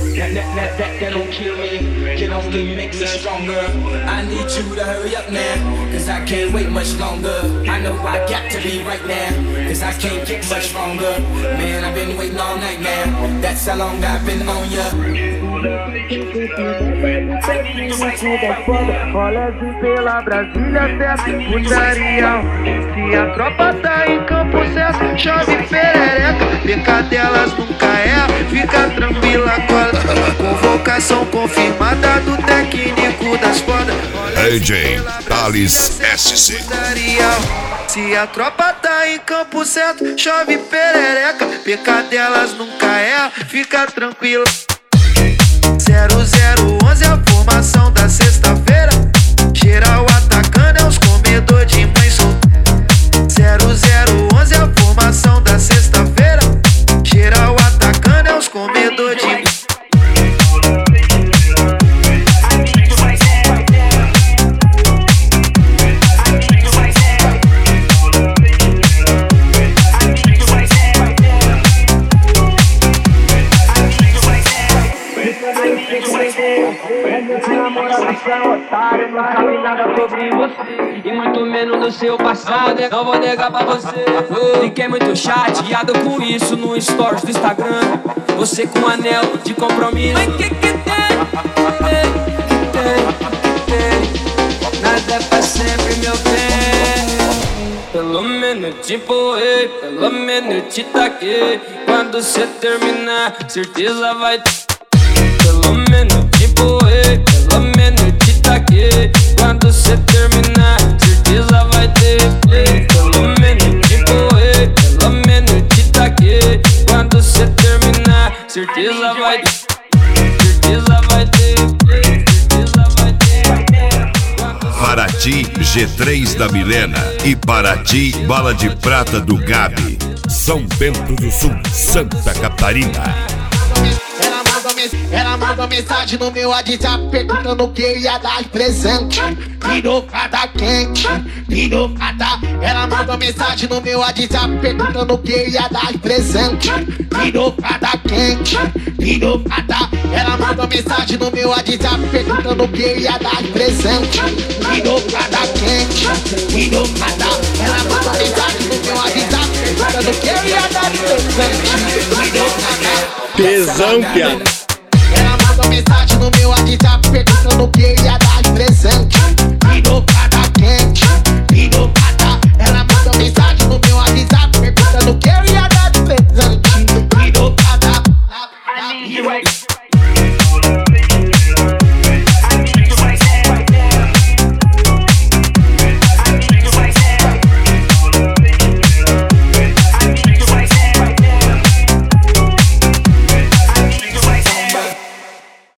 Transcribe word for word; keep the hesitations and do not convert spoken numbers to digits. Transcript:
That, that, that, that, that don't kill me, can only make me stronger. I need you to hurry up now, cause I can't wait much longer. I know I got to be right now, cause I can't get much stronger. Man, I've been waiting all night now, that's how long I've been on ya. Olha pela Brasília, certo, putaria. Se a tropa tá em campo certo, chove perereca. Pecadelas nunca é, fica tranquila, cola. Convocação confirmada do técnico das fodas. D J Thales S C. Se a tropa tá em campo certo, chove perereca. Pecadelas nunca é, fica tranquila. zero zero onze é a formação da sexta-feira. Geral atacando é os comedor de mãe solteira. zero zero onze é a formação da sexta-feira. Geral atacando é os comedor de mãe. Otário, não sabe nada sobre você e muito menos do seu passado. Não vou negar pra você. Fiquei muito chateado com isso no stories do Instagram. Você com um anel de compromisso. Mas que que tem? Tem, que tem, que tem. Nada é pra sempre, meu bem. Pelo menos te empurrei, pelo menos te taquei. Quando cê terminar, certeza vai ter. Pelo menos te empurrei, pelo menos te taquei. Quando cê terminar, certeza vai ter play. Pelo menos te empurrei, pelo menos te taquei. Quando cê terminar, certeza vai ter. Certeza vai ter play, certeza vai ter. Paraty G três da Milena e Paraty Bala de Prata do Gabi. São Bento do Sul, Santa Catarina. Ela mandou mensagem no meu WhatsApp perguntando o que eu ia dar de presente. Pirocada quente, pirocada. Ela mandou mensagem no meu WhatsApp perguntando o que eu ia dar de presente. Pirocada quente, pirocada. Ela mandou mensagem no meu WhatsApp perguntando o que eu ia dar de presente. Pirocada quente, pirocada. Ela mandou mensagem no meu WhatsApp perguntando o que eu ia dar de presente. Pirocada. Tesão, piada. Ela mandou mensagem no meu WhatsApp perguntando o que eu ia dar de presente. Pirocada quente, pirocada. Ela mandou mensagem no meu WhatsApp perguntando o que eu ia dar de presente. Pirocada.